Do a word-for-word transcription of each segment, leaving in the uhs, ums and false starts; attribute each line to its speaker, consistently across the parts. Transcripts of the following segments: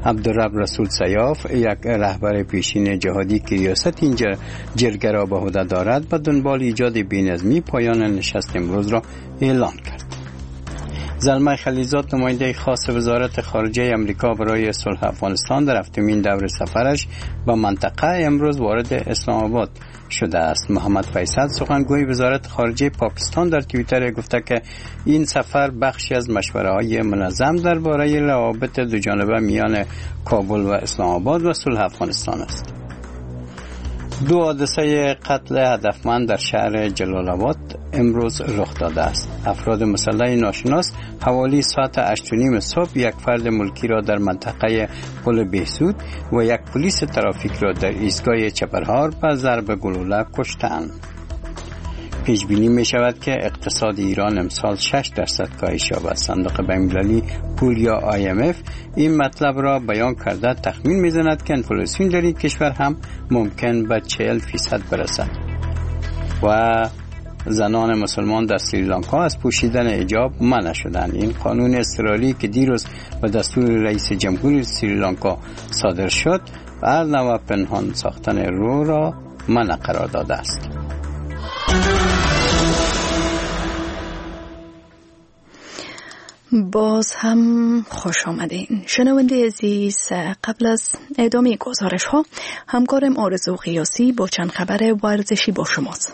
Speaker 1: عبدالرب رسول سیاف، یک رهبر پیشین جهادی که ریاست این جرگه را به عهده دارد، به دنبال ایجاد بی‌نظمی پایان نشست امروز را اعلان کرد. زلمه خلیلزاد، نماینده خاص وزارت خارجه امریکا برای صلح افغانستان، در هفتمین دور سفرش به منطقه امروز وارد اسلام آباد شده است. محمد فیصل، سخنگوی وزارت خارجه پاکستان، در توییتر گفته که این سفر بخشی از مشوره‌های منظم درباره روابط دو جانبه میان کابل و اسلام آباد و صلح افغانستان است. دو حادثه قتل هدفمند در شهر جلال آباد امروز رخ داده است. افراد مسلح ناشناس حوالی ساعت هشت و نیم صبح یک فرد ملکی را در منطقه پل بهسود و یک پلیس ترافیک را در ایستگاه چپرهار به ضرب گلوله کشتند. پیش بینی می شود که اقتصاد ایران امسال شش درصد کاهش یابد. صندوق بین‌المللی پول یا آی ام اف این مطلب را بیان کرده تخمین می زند که انفلاسیون در این کشور هم ممکن به چهل فیصد برسد. و زنان مسلمان در سریلانکا از پوشیدن حجاب منع شدند. این قانون اضطراری که دیروز به دستور رئیس جمهور سریلانکا صادر شد، هر نوع پنهان ساختن رو را منع قرار داده است.
Speaker 2: باز هم خوش آمدین شنونده عزیز. قبل از ادامه گزارش ها، همکارم آرزو قیاسی با چند خبر ورزشی با شماست.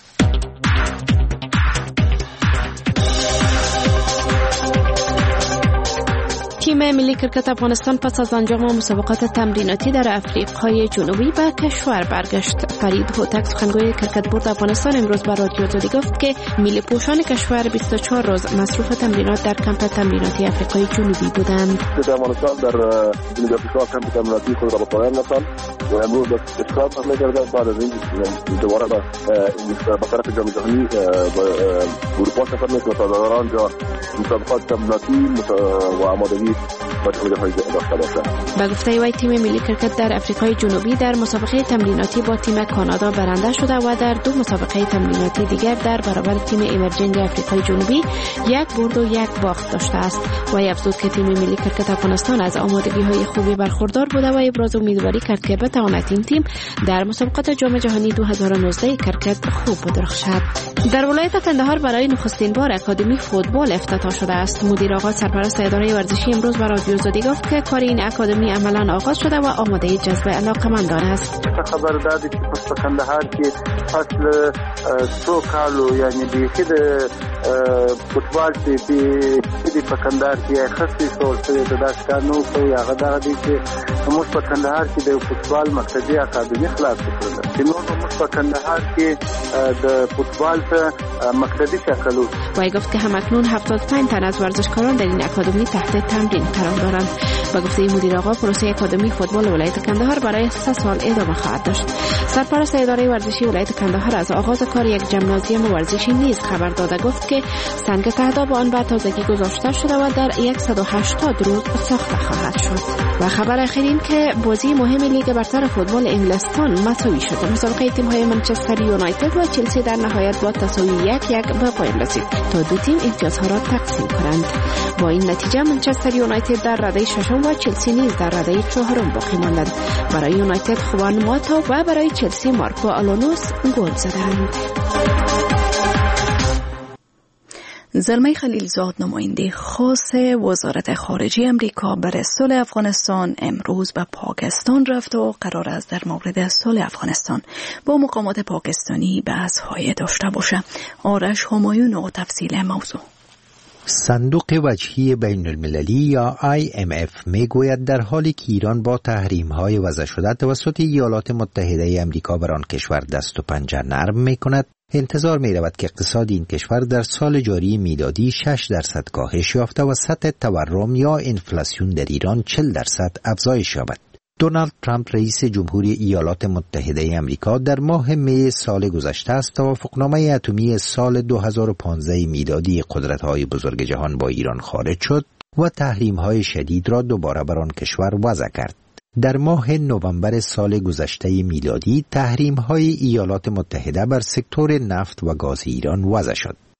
Speaker 3: تیم ملی کرکت افغانستان پس از انجام مسابقات تمریناتی در افریقای جنوبی به کشور برگشت. فرید هوتک، سخنگوی کرکت بورد افغانستان، امروز به رادیو آزادی گفت که ملی پوشان کشور بیست و چهار روز مصروف تمرینات در کمپ تمریناتی افریقای جنوبی بودند.
Speaker 4: افغانستان در جنوب آفریقا کمپ تمریناتی خود را به پایان رساند و امروز استراحت می‌کردند. بعد از این دوباره به طرف جام جهانی به اروپا سفر می‌کنند تا در آنجا مسابقات تمریناتی و آمادگی
Speaker 3: به گفته وی، تیم ملی کرکت در افریقای جنوبی در مسابقه تمریناتی با تیم کانادا برنده شده و در دو مسابقه تمریناتی دیگر در برابر تیم ایمرجنگ افریقای جنوبی یک برد و یک باخت داشته است. و افزود که تیم ملی کرکت افغانستان از آمادگی‌های خوبی برخوردار بوده و ابراز امیدواری کرد که بتواند این تیم در مسابقات جام جهانی دو هزار و نوزده کرکت خوب بدرخشد. در ولایت قندهار برای نخستین بار اکادمی فوتبال افتتاح شده است. مدیر آقا سرپرست اداره ورزشی امروز به رادیو آزادی گفت که کار این اکادمی عملاً آغاز شده و آماده جذب علاقه‌مندان است.
Speaker 5: خبر دادی که په قندهار کې اصل څو کالو یعنی بیخي د فوتبال چې په قندهار کې خاصی ټول څه د داسکانو کوي هغه دا دي چې موږ په قندهار کې د فوتبال مرکزی اکادمی خلاص کړل. چې نو موږ په قندهار کې د فوتبال ته مرکزی شکل
Speaker 3: و گفت که همکنون هفتاد و پنج تن از ورزشکاران در این اکادمی تحت تمرین قرار دارند. با گفته مدیر آقا، پروسه اکادمی فوتبال ولایت قندهار برای سه سال ادامه خواهد داشت. سرپرست اداره ورزشی ولایت قندهار از آغاز کار یک ژیمنازیوم ورزشی نیز خبر داده گفت که سنگ تهداب آن به تازگی گذاشته شده و در صد و هشتاد روز ساخته خواهد شد. و خبر اخیر این که بازی مهم لیگ برتر فوتبال انگلستان مساوی شد. مسابقه تیم‌های منچستر یونایتد و چلسی در نهایت با تساوی یک یک به پایان رسید تا دو تیم امتیازها را تقسیم کنند. با این نتیجه منچستر یونایتد در رده ششم و چلسی نیز در رده چهارم باقی ماندند. برای یونایتد خوان ماتا و برای چلسی مارکو آلونوس گل زدند.
Speaker 2: زلمه خلیلزاد، نماینده خاص وزارت خارجه امریکا برای صلح افغانستان، امروز به پاکستان رفت و قرار است در مورد صلح افغانستان با مقامات پاکستانی بحث‌های داشته باشه. آرش همایون و تفصیل موضوع.
Speaker 6: صندوق وجهی بین المللی یا آی ام اف می گوید در حالی که ایران با تحریم های وضع شده توسط ایالات متحده امریکا بر آن کشور دست و پنجه نرم می کند، انتظار می رود که اقتصاد این کشور در سال جاری میلادی شش درصد کاهش یافته و سطح تورم یا انفلاسیون در ایران چهل درصد افزایش یابد. دونالد ترامپ رئیس جمهوری ایالات متحده امریکا در ماه می سال گذشته از توافقنامه اتمی سال دو هزار و پانزده میلادی قدرت‌های بزرگ جهان با ایران خارج شد و تحریم‌های شدید را دوباره بر آن کشور وضع کرد. در ماه نوامبر سال گذشته میلادی تحریم‌های ایالات متحده بر سکتور نفت و گاز ایران وضع شد.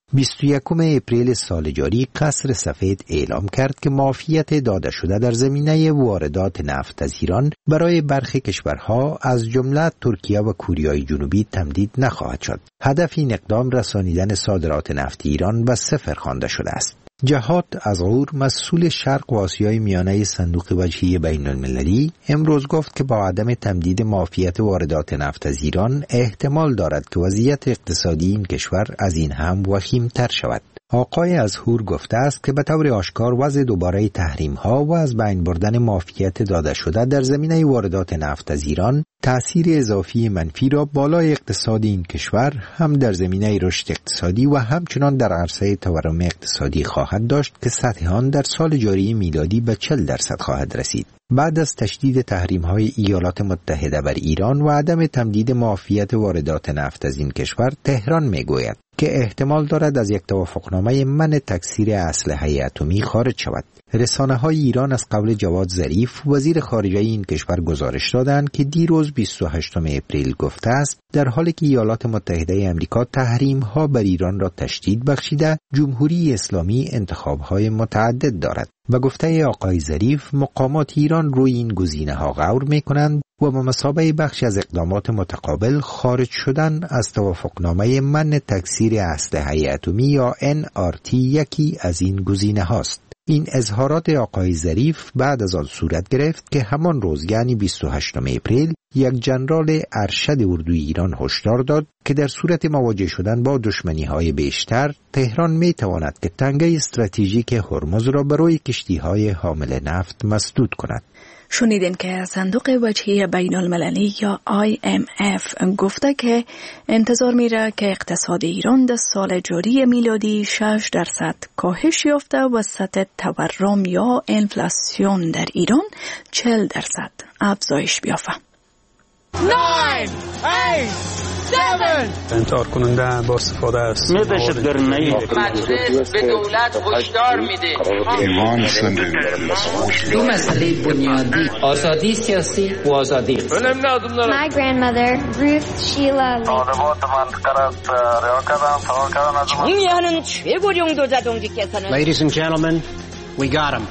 Speaker 6: بیست و یکم اپریل سال جاری قصر سفید اعلام کرد که معافیت داده شده در زمینه واردات نفت از ایران برای برخی کشورها از جمله ترکیه و کوریای جنوبی تمدید نخواهد شد. هدف این اقدام رسانیدن صادرات نفت ایران به صفر خوانده شده است. جهاد ازغور مسئول شرق و آسیای میانه صندوق وجهی بین المللی امروز گفت که با عدم تمدید معافیت واردات نفت از ایران احتمال دارد که وضعیت اقتصادی این کشور از این هم وخیم‌تر شود. آقای ازغور گفته است که به طور آشکار وضع دوباره تحریم ها و از بین بردن معافیت داده شده در زمینه واردات نفت از ایران تأثیر اضافی منفی را بالای اقتصاد این کشور هم در زمینه رشد اقتصادی و همچنان در عرصه تورم اقتصادی خواهد داشت که سطح آن در سال جاری میلادی به چهل درصد خواهد رسید. بعد از تشدید تحریم‌های ایالات متحده بر ایران و عدم تمدید معافیت واردات نفت از این کشور، تهران میگوید که احتمال دارد از یک توافقنامه منع تکثیر اسلحه اتمی خارج شود. رسانه‌های ایران از قول جواد ظریف وزیر خارجه این کشور گزارش دادند که دیروز بیست و هشتم اپریل گفته است در حالی که ایالات متحده آمریکا تحریم‌ها بر ایران را تشدید بخشیده، جمهوری اسلامی انتخاب‌های متعدد دارد. و گفته آقای ظریف مقامات ایران روی این گزینه‌ها غور می‌کنند و به مثابه بخش از اقدامات متقابل خارج شدن از توافقنامه منع تکثیر اسلحه اتمی یا ان آر تی یکی از این گزینه‌هاست. این اظهارات آقای ظریف بعد از آن صورت گرفت که همان روز یعنی بیست و هشتم اپریل یک جنرال ارشد اردوی ایران هشدار داد که در صورت مواجه شدن با دشمنی‌های بیشتر تهران می‌تواند که تنگه استراتژیک هرمز را برای کشتی‌های حامل نفت مسدود کند.
Speaker 2: شنیدین که صندوق وجهی بین المللی یا آی ام اف گفته که انتظار میره که اقتصاد ایران در سال جاری میلادی شش درصد کاهش یافته و سطح تورم یا انفلاسیون در ایران چهل درصد افزایش بیافته.
Speaker 7: نه، هشت، هفت
Speaker 8: انتحار کننده با استفاده است.
Speaker 9: میدهشت در نهی
Speaker 7: مجلس به دولت هشدار میده
Speaker 10: ایمان سنده
Speaker 11: دو مسئله بنیادی آزادی سیاسی و آزادی.
Speaker 12: My grandmother Ruth Sheila
Speaker 7: 중요한 최고령도 자동직계서는
Speaker 13: Ladies and gentlemen, we got him.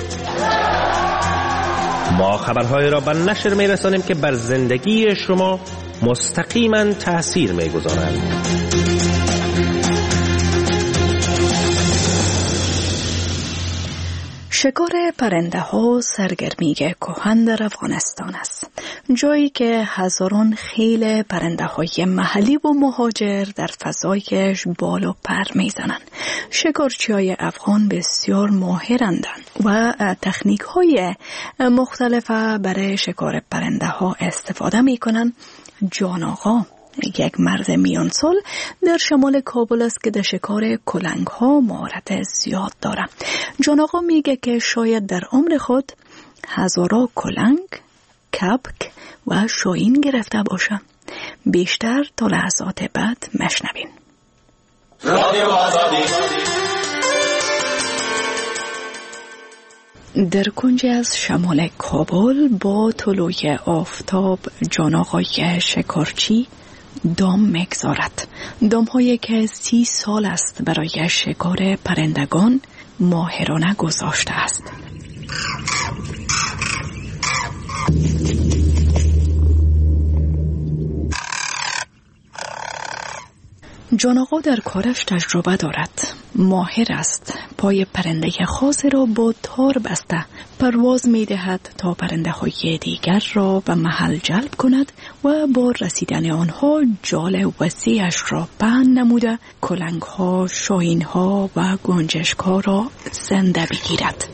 Speaker 14: ما خبرهای را به نشر می‌رسانیم که بر زندگی شما مستقیما تأثیر می‌گذارند.
Speaker 2: شکار پرنده ها سرگرمی کهن در افغانستان است، جایی که هزاران خیل پرنده های محلی و مهاجر در فضایش بال و پر میزنند. شکارچی های افغان بسیار ماهرند و تکنیک های مختلف برای شکار پرنده ها استفاده می کنند. جان آقا یک مرد میان سال در شمال کابل است که در شکار کلنگ ها مهارت زیاد دارد. جان آقا میگه که شاید در عمر خود هزارا کلنگ، کبک و شاهین گرفته باشه. بیشتر تا لحظات بعد مشنوین. در کنج از شمال کابل با طلوع آفتاب جان آقای شکارچی دام مگذارد. دام هایی که سی سال است برای شکار پرندگان ماهرانه گذاشته است. جان آقا در کارش تجربه دارد. ماهر است. پای پرنده خاص را با تار بسته پرواز می دهد تا پرنده های دیگر را به محل جلب کند و با رسیدن آنها جال وسیعش را پهن نموده کلنگ ها، شاهین ها و گنجشک ها را زنده بگیرد.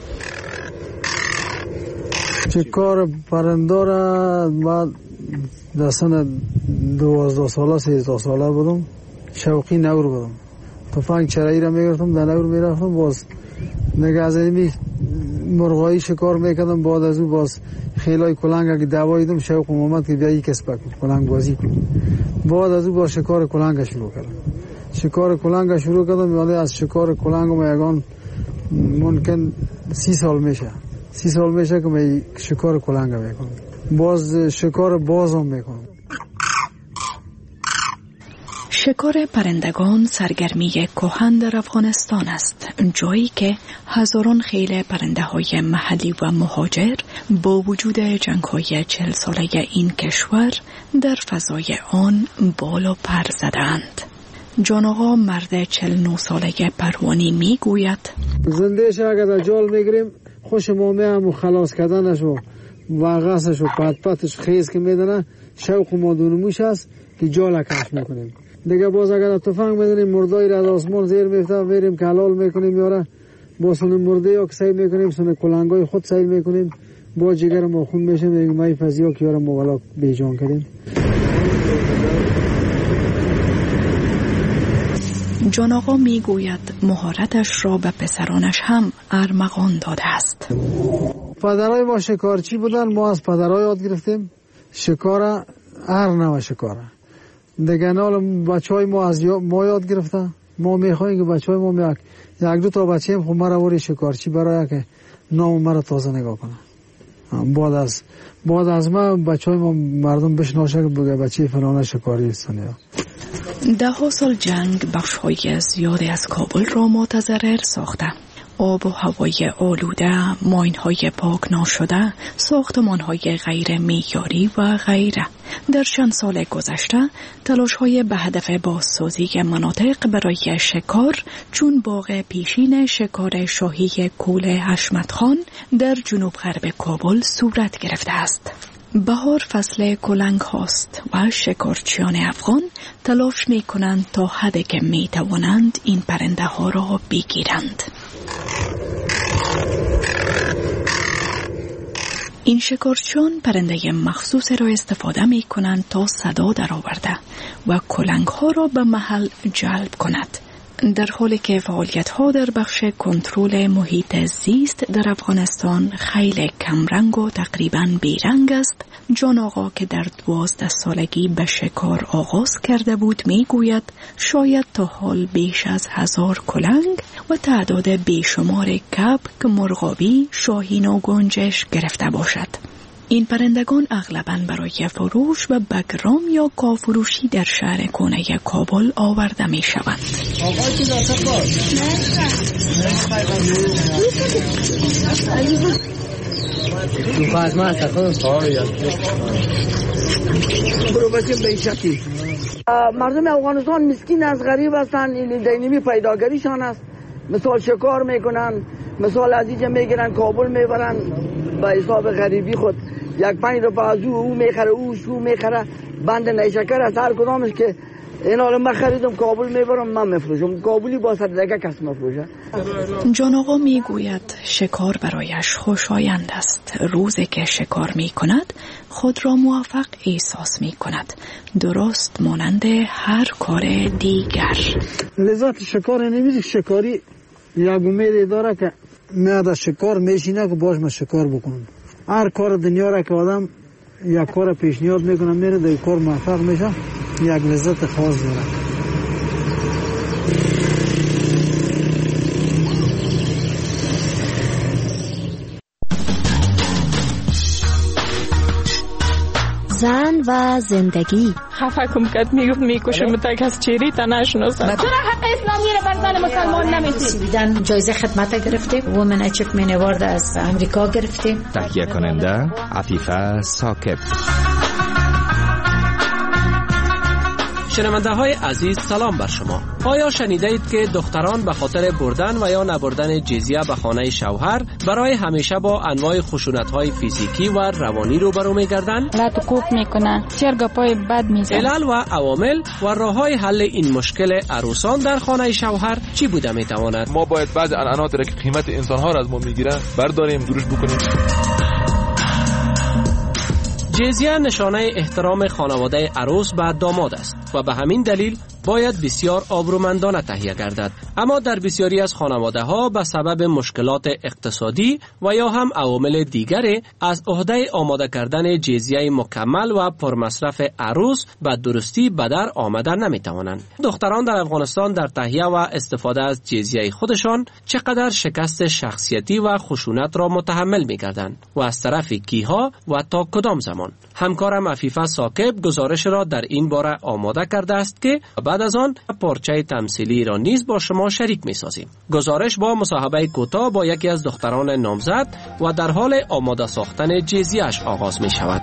Speaker 15: شکار پرنده را من در سن دوازده ساله سیزده ساله بودم، شوقی نور بودم. تفنگ چرایی را میگرفتم، در نور میرفتم، باز نگه از اینمی مرغایی شکار میکردم. بعد از او باز خیلای کلنگ اگه دواییدم شوق اومد که بیایی کسب کنم، کلنگ بازی کنم. بعد از او با شکار کلنگ شروع کردم. شکار کلنگ شروع کردم، یعنی از شکار کلنگ ما یگان ممکن سی سال میشه. سی سال میشه که من شکار کلنگ میکنم. باز شکار باز هم میکنم.
Speaker 2: شکار پرندگان سرگرمی کهن در افغانستان است، جایی که هزاران خیل پرنده های محلی و مهاجر با وجود جنگ های چهل ساله این کشور در فضای آن بال و پر زدند. جان آقا مرد چهل و نه ساله پروانی می گوید
Speaker 15: زندهش اگر در جال میگیریم خوش مامه هم خلاص کردنش و وغسش و پت پتش خیز که میدنه شوق ما دونموش است که جال کش میکنیم. دیگه باز اگر تفنگ میدنیم مردایی را از آسمان زیر میفته میریم که حلال میکنیم یاره با سن مرده یا که سیل میکنیم سن کلنگای خود سیل میکنیم با جگر ما خون میشه میگیم مای فضیا که یاره مولا بیجان کردیم.
Speaker 2: جان آقا می گوید مهارتش را به پسرانش هم ارمغان داده است.
Speaker 15: پدرای ما شکارچی بودن، ما از پدرای یاد گرفتیم شکار هر نوع شکاره. دیگه نال بچه های ما از ما یاد گرفته. ما میخواییم که بچه های ما میاد یک دو تا بچه هم خود مرا وری شکارچی برای که نام مرا تازه نگاه کنه. بعد از بعد از ما بچه های ما مردم بشناشه که بگه بچه فلانه شکاری هستن.
Speaker 2: ده ها سال جنگ بخش های زیادی از کابل را متضرر ساخته. آب و هوای آلوده، ماین های پاک ناشده، ساختمان های غیر معیاری و غیره. در چند سال گذشته تلاش های به هدف بازسازی مناطق برای شکار چون باغ پیشین شکار شاهی کول حشمت خان در جنوب غرب کابل صورت گرفته است. بهار فصل کلنگ هاست و شکارچیان افغان تلاش می کنند تا حدی که می توانند این پرنده ها را بگیرند. این شکارچیان پرنده مخصوص را استفاده می کنند تا صدا درآورده و کلنگ ها را به محل جلب کند. در حالی که فعالیت ها در بخش کنترل محیط زیست در افغانستان خیلی کمرنگ و تقریباً بیرنگ است، جان آقا که در دوازده سالگی به شکار آغاز کرده بود می گوید شاید تا حال بیش از هزار کلنگ و تعداد بیشمار کبک، مرغابی، شاهین و گنجش گرفته باشد. این پرندگان اغلباً برای فروش و بگرام یا کافروشی در شهر کونه کابل آورده می شوند.
Speaker 9: مردم افغانستان مسکین از غریب هستند، این دینمی پیداگریشان است. مثال شکار میکنن، مثال از اینجا میگیرن کابل میبرن به حساب غریبی خود. یک پنج روپا از او او میخره او شو میخره بند نیشکر از هر کدامش که این حالا من خریدم کابل میبرم من مفروشم، کابلی با سر دیگه کس مفروشه.
Speaker 2: جان آقا میگوید شکار برایش خوشایند است. روزی که شکار میکند خود را موفق احساس میکند، درست مانند هر کار دیگر.
Speaker 15: لذت شکار نمیدی شکاری یک امید داره که میاد شکار میشینه که باش ما شکار بکنم. هر کار دنیا را که آدم یک کار پیشنهاد میکنه میره در کار موفق میشه، یک لذت خاص داره.
Speaker 10: زن و زندگی.
Speaker 16: خفه کم کد میگفت میکشه متک از چیری تا نشناسد.
Speaker 10: چرا حق اسلامی رو بر زن مسلمان نمیدید؟ سویدن جایزه خدمت گرفته، وومن اچیومنت اوارد از امریکا گرفته.
Speaker 17: تهیه کننده عفیفه ساکب.
Speaker 14: شنونده های عزیز سلام بر شما. آیا شنیده اید که دختران به خاطر بردن و یا نبردن جزیه به خانه شوهر برای همیشه با انواع خشونت های فیزیکی و روانی روبرو می گردند؟
Speaker 16: لط کوب میکنن، چرگپای بد میزن.
Speaker 14: علل و عوامل و راه های حل این مشکل عروسان در خانه شوهر چی بوده می تواند؟
Speaker 18: ما باید بعض عنعنات را که قیمت انسان ها را از ما میگیره برداریم، دروش بکنیم.
Speaker 14: جزیه نشانه احترام خانواده عروس به داماد است و به همین دلیل باید بسیار آبرومندانه تهیه گردد. اما در بسیاری از خانواده ها به سبب مشکلات اقتصادی و یا هم عوامل دیگری از عهده آماده کردن جزیه مکمل و پرمصرف عروس به درستی به در آمده نمی توانند. دختران در افغانستان در تهیه و استفاده از جزیه خودشان چقدر شکست شخصیتی و خشونت را متحمل می گردند و از طرف کیها و تا کدام زمان؟ همکارم عفیفه ساکب گزارش را در این باره آماده کرده است که بعد از آن پارچه تمثیلی را نیز با شما شریک می سازیم. گزارش با مصاحبه کوتاه با یکی از دختران نامزد و در حال آماده ساختن جزیه‌اش آغاز می شود.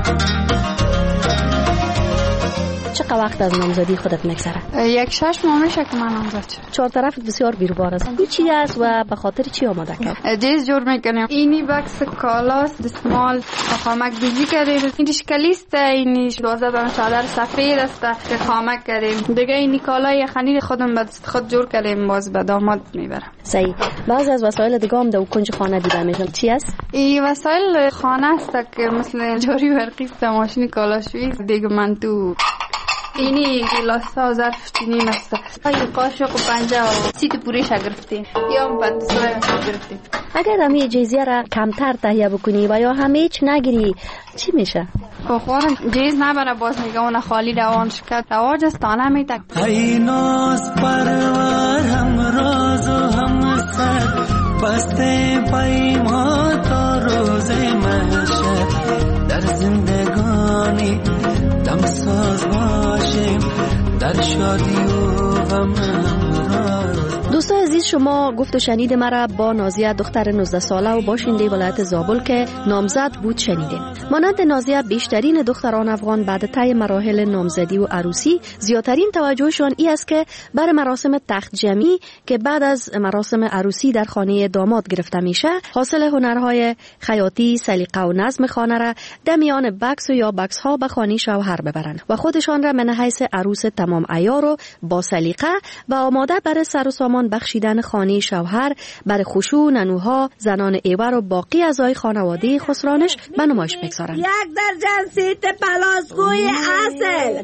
Speaker 19: چقدر وقت از نامزدی خودت میگذره؟
Speaker 20: یک شش ماه میشه که من نامزد شدم.
Speaker 19: چهار طرفت بسیار بیروبار است. این چی است و به خاطر چی آماده کرد؟
Speaker 20: جیز جور میکنیم. اینی بکس کالاست، دستمال، خامک بیزی کردیم. این شکلیست، اینی دوازده به چادر سفید است که خامک کردیم. دیگه اینی کالای خنیر خودم به دست خود جور کردیم، باز به داماد میبرم.
Speaker 19: صحیح. بعضی از وسایل دیگه هم در کنج خانه دیده میشن. چی است؟
Speaker 20: این وسایل خانه است که مثل جاری برقی است، ماشین کالاشویی دیگه من تو اینی گلاس ها و ظرف چینی است. این قاشق و پنجه و سیت پوریش گرفتیم یا هم بعد سوره گرفتیم.
Speaker 19: اگر همه جیزیه را کمتر تهیه بکنی و یا همه هیچ نگیری چی میشه؟
Speaker 20: بخورن جیز نبره، باز میگه اون خالی روان شکت رواج است تانه میتک.
Speaker 21: ای ناز پرور هم راز و هم سر بسته پیما تا روز محشر در زندگانی دم ساز باشیم در شادی و غم همراز.
Speaker 19: دوستان عزیز، شما گفت و شنید مرا با نازیه دختر نوزده ساله و باشنده ولایت زابل که نامزد بود شنیدیم. مانند نازیه بیشترین دختران افغان بعد طی مراحل نامزدی و عروسی زیادترین توجهشان ای است که بر مراسم تخت جمعی که بعد از مراسم عروسی در خانه داماد گرفته میشه حاصل هنرهای خیاطی، سلیقه و نظم خانه را در میان بکس و یا بکس ها به خانه شوهر ببرند و خودشان را من حیث عروس تمام عیار و با سلیقه و آماده برای سر و سامان بخشیدن خانه شوهر برای خشوع ننوها، زنان ایور و باقی اعضای خانواده خسرانش به نمایش بگذارند.
Speaker 22: یک درجن سیت پلاسگوی اصل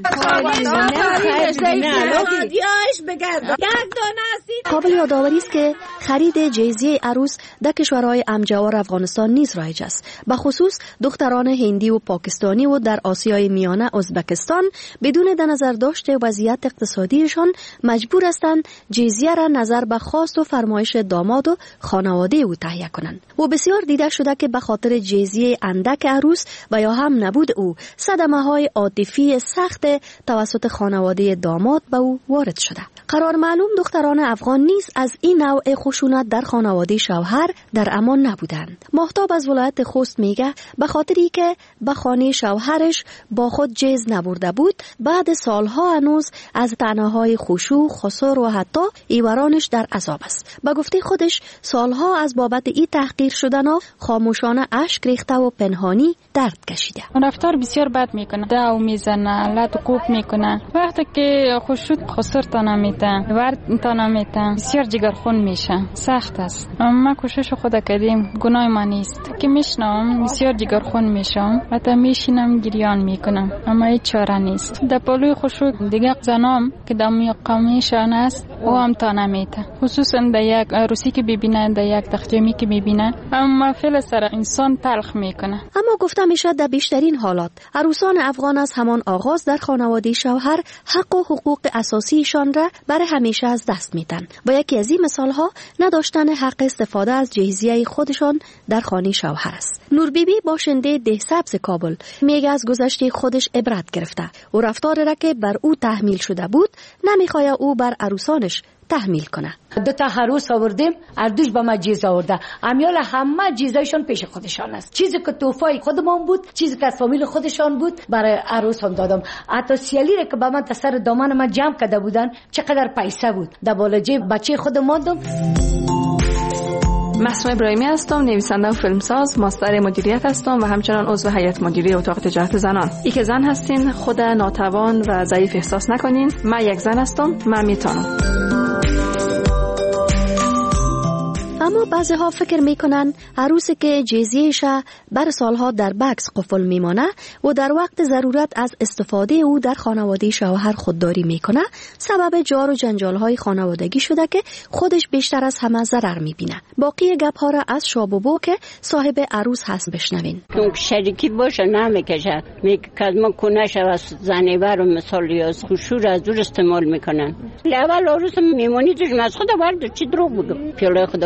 Speaker 19: قابل یادآوری است که خرید جیزیه عروس در کشورهای امجوار افغانستان نیز رایج است. به خصوص دختران هندی و پاکستانی و در آسیای میانه ازبکستان بدون در نظر داشت وضعیت اقتصادیشان مجبور هستند جیزیه را نظر به خواست و فرمایش داماد و خانواده او تهیه کنند. و بسیار دیده شده که به خاطر جیزیه اندک عروس و یا هم نبود او صدمه های عاطفی سخت توسط خانواده داماد به او وارد شده. قرار معلوم دختران افغان نیز از این نوع خشونت در خانواده شوهر در امان نبودند. ماهتاب از ولایت خوست میگه به خاطری که به خانه شوهرش با خود جیز نبرده بود بعد سالها هنوز از طعنه‌های خشوع، خسار و حتی ایورانش در عذاب است. به گفته خودش سالها از بابت این تحقیر شدنها خاموشانه اشک ریخته و پنهانی درد کشیده.
Speaker 20: رفتار بسیار بد میکنه، داو میزنه، لط و کوب میکنه. وقتی که خشوع خسر تا نمیده، ورد تا نمیده، بسیار جگرخون میشه، سخت است. ما کوشش خود کردیم، گناه ما نیست که میشنم بسیار جگرخون میشم، حتی میشینم گریان میکنم، اما هیچ چاره نیست. در پلوی خشوع دیگه زنام که دمی قومیشان است او هم تا نمیده، خصوصا در یک عروسی که ببینه، در یک تخجمی که ببینه، اما فعل سر انسان تلخ میکنه.
Speaker 19: اما گفته میشه در بیشترین حالات عروسان افغان از همان آغاز در خانواده شوهر حق و حقوق اساسیشان را برای همیشه از دست میدن و یکی از این مثال ها نداشتن حق استفاده از جهیزیه خودشان در خانه شوهر است. نور بیبی باشنده ده سبز کابل میگه از گذشته خودش عبرت گرفته و رفتار را که بر او تحمیل شده بود نمیخواد او بر عروسانش تحمیل کنه.
Speaker 10: دو تا عروس آوردیم، اردوش با ما جیز آورده، امیال همه جیزایشون پیش خودشان است. چیزی که توفای خودمون بود، چیزی که از فامیل خودشان بود برای عروس هم دادم. حتی سیالی را که با من تا سر دامن من جمع کرده بودن چقدر پیسه بود در بالا جیب بچه خودم ماندم.
Speaker 16: محسوم ابراهیمی هستم، نویسنده و فیلمساز، ماستر مدیریت هستم و همچنان عضو هیئت مدیره اتاق تجارت زنان. ای که زن هستین خود ناتوان و ضعیف احساس نکنین. من یک زن هستم، من میتونم.
Speaker 19: اما بعضی ها فکر میکنن عروسی که جیزیه‌اش بر سالها در بکس قفل میمانه و در وقت ضرورت از استفاده او در خانواده شوهر خودداری میکنه سبب جار و جنجال های خانوادگی شده که خودش بیشتر از همه ضرر میبینه. باقی گپ ها را از شابوبو که صاحب عروس هست بشنوین.
Speaker 23: اون شریکی باشه نمیکشه، میگه که ما کنش از زنیور و مثال یا خشوع از دور استعمال میکنن. اول عروس میمونی توش از خدا ورد چی دروغ بگم پیاله خدا ور می در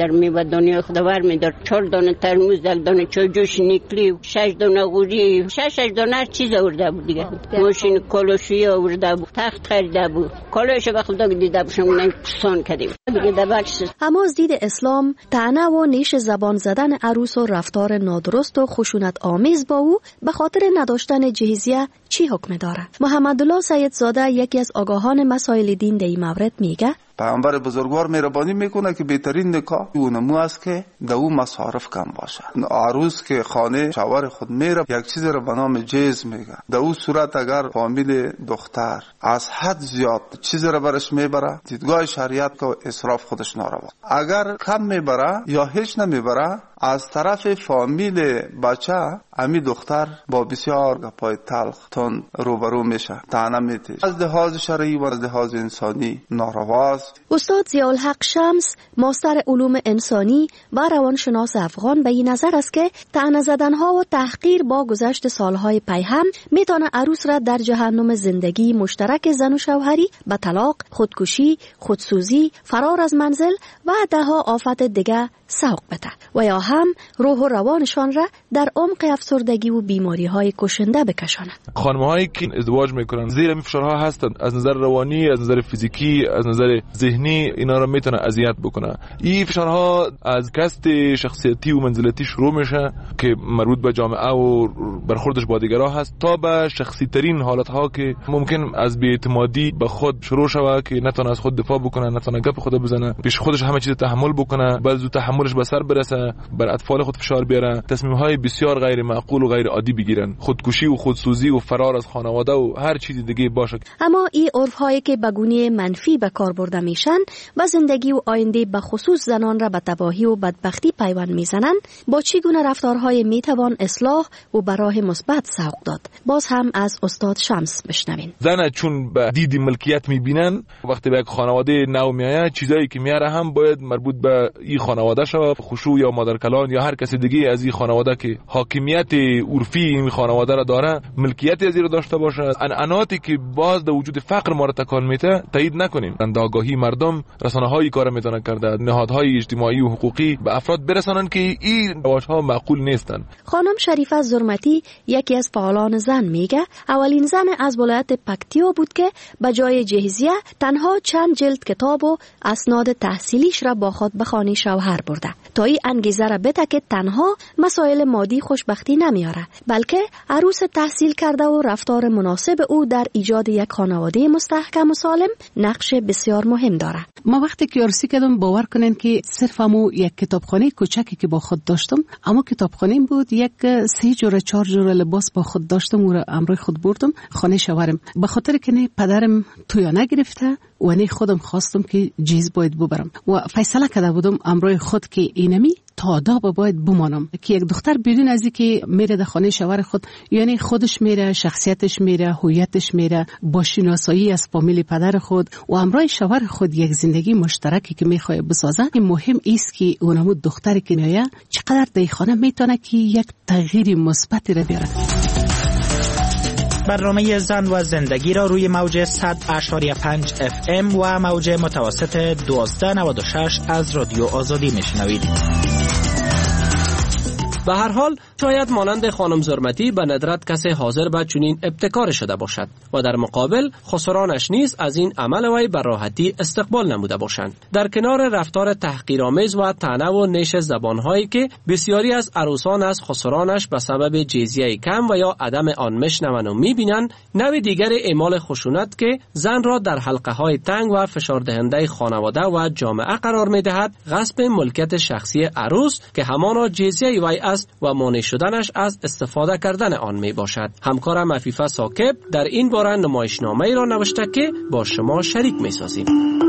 Speaker 23: می و دنیا خداور می دار. چهار دانه ترموز، یک دانه چای جوش نیکلی، شش دانه غوری، شش شش دانه هر چیز آورده بود دیگه. ماشین کالاشویی آورده بود، تخت خریده بود. کالایش به خدا دیده باشم اونم پسان کردیم دیگه دبرش.
Speaker 19: اما از دید اسلام طعنه و نیش زبان زدن عروس و رفتار نادرست و خشونت آمیز با او به خاطر نداشتن جهیزیه چی حکم داره؟ محمدالله سیدزاده یکی از آگاهان مسائل دین در این مورد میگه
Speaker 1: پیامبر بزرگوار مهربانی میکنه که بهترین نکاح اونمو است که در اون مصارف کم باشه. عروس که خانه شوهر خود میره یک چیز رو به نام جیز میگه. در اون صورت اگر فامیل دختر از حد زیاد چیز رو برش میبره، دیدگاه شریعت که اسراف خودش ناروا. اگر کم میبره یا هیچ نمیبره، از طرف فامیل بچه امی دختر با بسیار گپای تلخ تون روبرو میشه، طعنه میده. از لحاظ شرعی و از لحاظ انسانی نارواست.
Speaker 19: استاد ضیاءالحق شمس ماستر علوم انسانی و روانشناس افغان به این نظر است که طعنه زدنها و تحقیر با گذشت سالهای پی هم میتونه عروس را در جهنم زندگی مشترک زن و شوهری به طلاق، خودکشی، خودسوزی، فرار از منزل و دهها آفت دیگه سوق بده و یا هم روح و روانشان را در عمق افسردگی و بیماری های کشنده بکشاند.
Speaker 18: خانم هایی که ازدواج میکنن زیر این فشارها هستند، از نظر روانی، از نظر فیزیکی، از نظر ذهنی، اینا رو میتونه اذیت بکنه. این فشارها از کست شخصیتی و منزلتی شروع میشه که مربوط به جامعه و برخوردش با دیگرها هست، تا به شخصی ترین حالت ها که ممکن از بی‌اعتمادی به خود شروع شوه که نتونه از خود دفاع بکنه، نتونه گپ خود بزنه، پیش خودش همه چیز تحمل بکنه، بعد زود تحملش به سر برسه، بر اطفال خود فشار بیاره، تصمیم های بسیار غیر معقول و غیر عادی بگیرن، خودکشی و خودسوزی و فرار از خانواده و هر چیز دیگه باشه.
Speaker 19: اما این عرف هایی که به گونه منفی به کار برده میشن و زندگی و آینده به خصوص زنان را به تباهی و بدبختی پیوند میزنن، با چی گونه رفتارهای میتوان اصلاح و به راه مثبت سوق داد؟ باز هم از استاد شمس بشنوین.
Speaker 18: زن چون به دید ملکیت میبینن، وقتی به یک خانواده نو میآید، چیزایی که میاره هم باید مربوط به این خانواده شود، خشوع یا مادرکلان یا هر کسی دیگه از این خانواده که حاکمیت عرفی این خانواده را داره، ملکیت از این را داشته باشه. عنعناتی که باز در وجود فقر ما را تکان میده تایید نکنیم. انداگاهی مردم، رسانه‌های کار میتونن کرده، نهادهای اجتماعی و حقوقی به افراد برسانن که این روش‌ها معقول نیستن.
Speaker 19: خانم شریفه زرمتی یکی از فعالان زن میگه اولین زن از ولایت پکتیا بود که به جای جهیزیه تنها چند جلد کتاب و اسناد تحصیلیش را با خود به خانه شوهر برده تا این انگیزه را بده که تنها مسائل مادی خوشبختی نمیاره، بلکه عروس تحصیل کرده و رفتار مناسب او در ایجاد یک خانواده مستحکم و سالم نقش بسیار مهم داره.
Speaker 4: ما وقتی که عروسی کردم باور کنین که صرف همو یک کتابخانه کوچکی که با خود داشتم، اما کتابخانه بود، یک سه جوره چهار جوره لباس با خود داشتم و امروی خود بردم خانه شوهرم، به خاطر که نه پدرم تویا نگرفته و نه خودم خواستم که جیز باید ببرم و فیصله کرده بودم امروی خود که اینمی تا آداب باید بمانم که یک دختر بدون از اینکه میره در خانه شوهر خود، یعنی خودش میره، شخصیتش میره، هویتش میره، با شناسایی از فامیل پدر خود و امروی شوهر خود یک زندگی مشترکی که میخواد بسازه. مهم است که اونمو دختری که میاد چقدر در خانه میتونه که یک تغییر مثبتی را بیاره.
Speaker 5: برنامه زن و زندگی را روی موج صد اشاری پنج اف ام و موج متوسط دوازده نود و شش از رادیو آزادی میشنوید.
Speaker 14: به هر حال شاید مانند خانم زرمتی به ندرت کسی حاضر به چنین ابتکار شده باشد و در مقابل خسرانش نیز از این عمل وی به راحتی استقبال نموده باشند. در کنار رفتار تحقیرآمیز و طعنه و نیش زبانهایی که بسیاری از عروسان از خسرانش به سبب جزیه کم و یا عدم آن میشنوند و میبینند، نوع دیگر اعمال خشونت که زن را در حلقه های تنگ و فشار دهنده خانواده و جامعه قرار میدهد، غصب ملکیت شخصی عروس که همانا جزیه وی است و مانع شدنش از استفاده کردن آن می باشد. همکارم عفیفه ثاقب در این باره نمایشنامه را نوشته که با شما شریک می سازیم.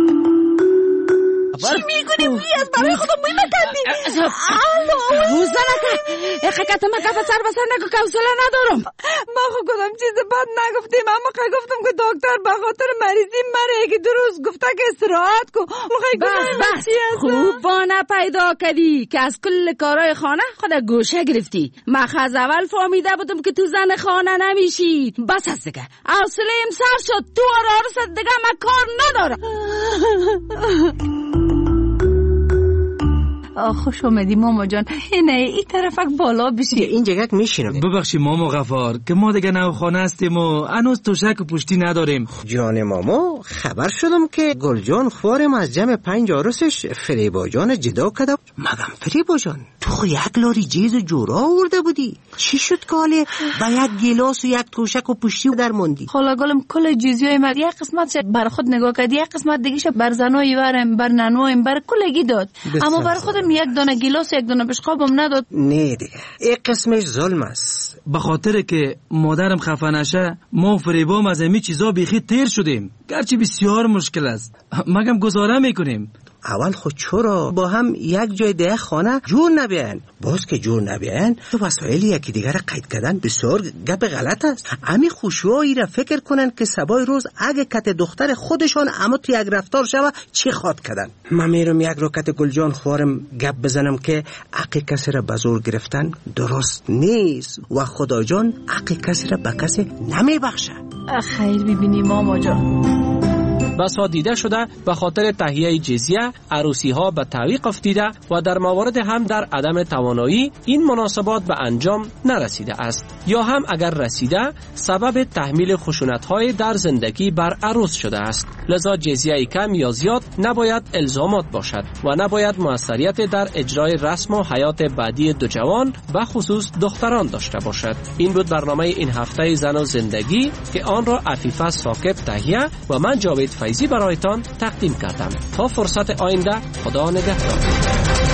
Speaker 22: چی میگونی بیاد برای خودم میمتندی؟
Speaker 10: روزه نکه اقیقت ما کفت سر بسر نگو که حوصله ندارم.
Speaker 22: ما خود کدام چیز بد نگفتیم، اما که گفتم که دکتر به خاطر مریضی مره یکی دو روز گفته که استراحت کو.
Speaker 10: بس بس خوب بانه پیدا کردی که از کل کارهای خانه خود گوشه گرفتی. ما از اول فهمیده بودم که تو زن خانه نمیشی. بس از دیگه حوصله ام سر شد، تو آرارست دیگه من کار ندارم.
Speaker 22: خوش اومدی ماما جان. اینه ای طرفک بالا بشی.
Speaker 3: این جگک میشینم.
Speaker 6: ببخشی ماما غفار که ما دیگه نو خانه هستیم و هنوز توشک و پشتی نداریم.
Speaker 3: جان ماما خبر شدم که گلجان خوارم از جمع پنج عروسش فریبا جان جدا کده. مگم فریبا جان تو خو یک لاری جیز و جورا آورده بودی؟ چی شد که حاله با یک گلاس و یک توشک و پشتی در موندی؟
Speaker 22: خاله گلم کل جیزیای من یک قسمت بر خود نگاه کرد، یک قسمت دیگه ش بر زنای ورم، بر ننوایم، بر کلگی داد. اما بر خودم یک دانه گلاس یک دانه بشقابم نداد.
Speaker 3: نه دیگه این قسمش ظلم است.
Speaker 6: به خاطر که مادرم خفه نشه ما فریبام از همین چیزا بیخی تیر شدیم، گرچه بسیار مشکل است، مگم گزاره میکنیم.
Speaker 3: اول خود چرا با هم یک جای ده خانه جور نبیان؟ باز که جور نبیان تو وسایل یکی دیگر قید کردن بسیار گپ غلط است. امی خوشوایی را فکر کنن که سبای روز اگه کت دختر خودشان اما تو یک رفتار شوه چی خواد کردن. من میرم یک روکت گلجان خوارم گپ بزنم که حق کسی را بزور گرفتن درست نیست و خدا جان حق کسی را به کسی نمیبخشه.
Speaker 22: خیر ببینی ماما جان.
Speaker 14: بسا دیده شده به خاطر تهیه جزیه عروسی ها به تعویق افتیده و در موارد هم در عدم توانایی این مناسبات به انجام نرسیده است یا هم اگر رسیده سبب تحمیل خشونت های در زندگی بر عروس شده است. لذا جزیه کم یا زیاد نباید الزامات باشد و نباید موثریت در اجرای رسم و حیات بعدی دو جوان به خصوص دختران داشته باشد. این بود برنامه این هفته زن و زندگی که آن را عفیفه ساکب تهیه و من جاوید فیضی برایتان تقدیم کردم. تا فرصت آینده خدا نگهدار.